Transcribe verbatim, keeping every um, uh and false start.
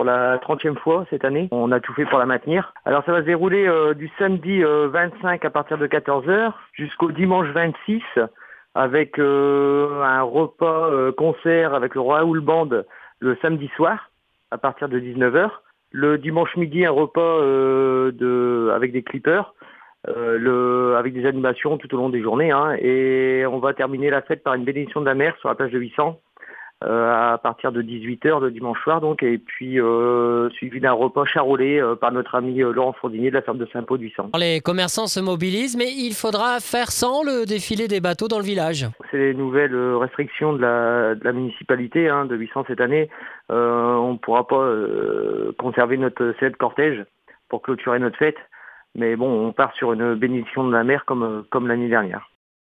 pour la trentième fois cette année. On a tout fait pour la maintenir. Alors ça va se dérouler euh, du samedi euh, vingt-cinq à partir de quatorze heures jusqu'au dimanche vingt-six avec euh, un repas euh, concert avec le Raoul Band le samedi soir à partir de dix-neuf heures. Le dimanche midi, un repas euh, de, avec des clippers, euh, le, avec des animations tout au long des journées. Hein, et on va terminer la fête par une bénédiction de la mer sur la plage de Vissant euh, à partir de dix-huit heures le dimanche soir. Donc, et puis euh, suivi d'un repas charolais euh, par notre ami euh, Laurent Fourdinier de la ferme de Saint-Pau de Vissant. Les commerçants se mobilisent, mais il faudra faire sans le défilé des bateaux dans le village. C'est les nouvelles restrictions de la, de la municipalité hein, de Vissant cette année. Euh, on ne pourra pas euh, conserver notre célèbre cortège pour clôturer notre fête. Mais bon, on part sur une bénédiction de la mer comme, comme l'année dernière.